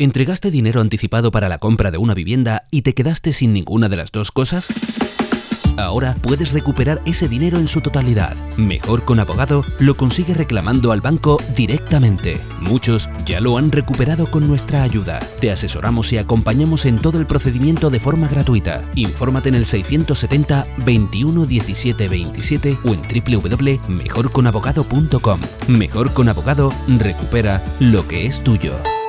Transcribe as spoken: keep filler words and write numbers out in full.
¿Entregaste dinero anticipado para la compra de una vivienda y te quedaste sin ninguna de las dos cosas? Ahora puedes recuperar ese dinero en su totalidad. Mejor con Abogado lo consigue reclamando al banco directamente. Muchos ya lo han recuperado con nuestra ayuda. Te asesoramos y acompañamos en todo el procedimiento de forma gratuita. Infórmate en el seiscientos setenta, veintiuno, diecisiete, veintisiete o en doble u doble u doble u punto mejor con abogado punto com. Mejor con Abogado recupera lo que es tuyo.